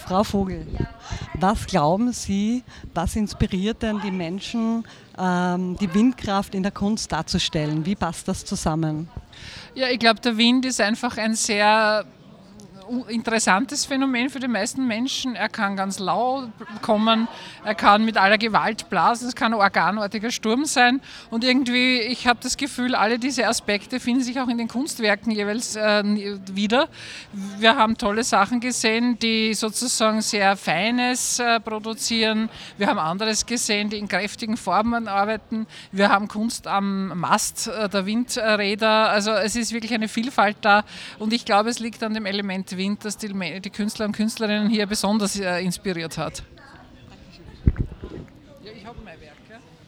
Frau Vogel, was glauben Sie, was inspiriert denn die Menschen, die Windkraft in der Kunst darzustellen? Wie passt das zusammen? Ja, ich glaube, der Wind ist einfach ein sehr interessantes Phänomen für die meisten Menschen. Er kann ganz laut kommen, er kann mit aller Gewalt blasen, es kann ein orkanartiger Sturm sein und irgendwie, ich habe das Gefühl, alle diese Aspekte finden sich auch in den Kunstwerken jeweils wieder. Wir haben tolle Sachen gesehen, die sozusagen sehr Feines produzieren. Wir haben anderes gesehen, die in kräftigen Formen arbeiten. Wir haben Kunst am Mast der Windräder. Also es ist wirklich eine Vielfalt da und ich glaube, es liegt an dem Element Wind, das die Künstler und Künstlerinnen hier besonders inspiriert hat.